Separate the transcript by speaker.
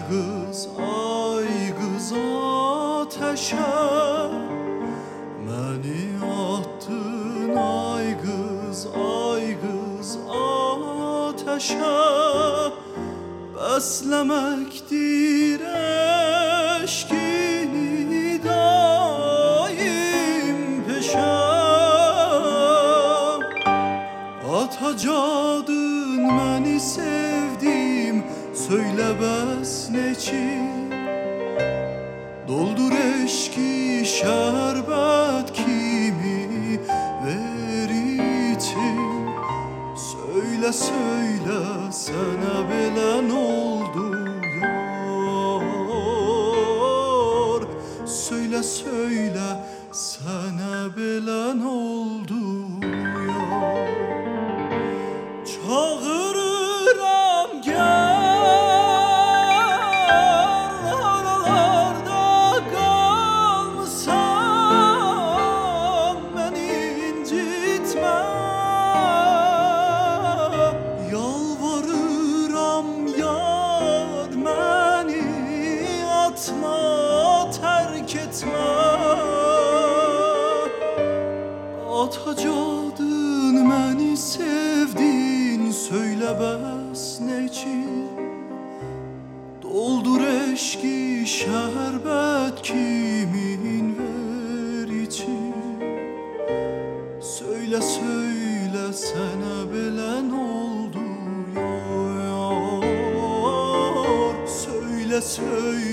Speaker 1: qız ateşe, məni attın ay qız ateşe. Bəsləməkdir eşkini daim peşəm. Atacadın məni sevdim, söyle bəs neçin? Doldur eşki şerbet kimi ver için. Söyle söyle sana belə oldu yar. Söyle söyle sana belə oldu yar. Çağırıram gel, aralarda kalmışam, beni incitme. Yalvarıram yar, beni atma, terk etme. Atacadın məni sevdin, söyle bəs neçin? Doldur eşki şerbet kimin ver için. Söyle söyle sana belə oldu yar. Söyle söyle